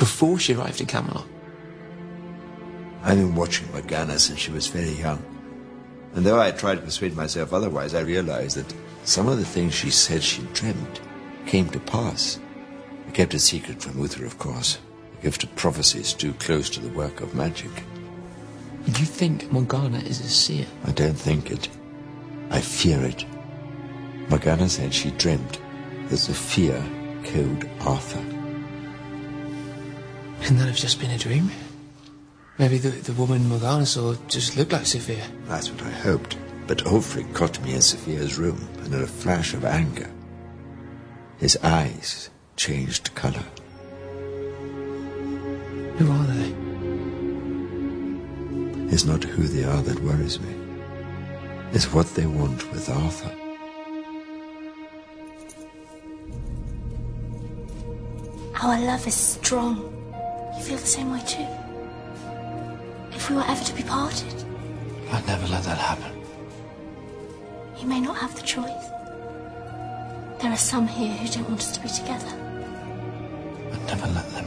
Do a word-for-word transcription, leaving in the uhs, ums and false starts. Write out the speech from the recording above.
before she arrived in Camelot? I've been watching Morgana since she was very young. And though I tried to persuade myself otherwise, I realized that some of the things she said she dreamt came to pass. I kept it secret from Uther, of course. The gift of prophecy is too close to the work of magic. You think Morgana is a seer? I don't think it. I fear it. Morgana said she dreamt that Sophia killed Arthur. Couldn't that have just been a dream? Maybe the, the woman Morgana saw just looked like Sophia. That's what I hoped. But Ulfric caught me in Sophia's room, and in a flash of anger, his eyes changed colour. Who are they? It's not who they are that worries me. It's what they want with Arthur. Our love is strong. You feel the same way too? If we were ever to be parted, I'd never let that happen. you may not have the choice. There are some here who don't want us to be together. I'd never let them.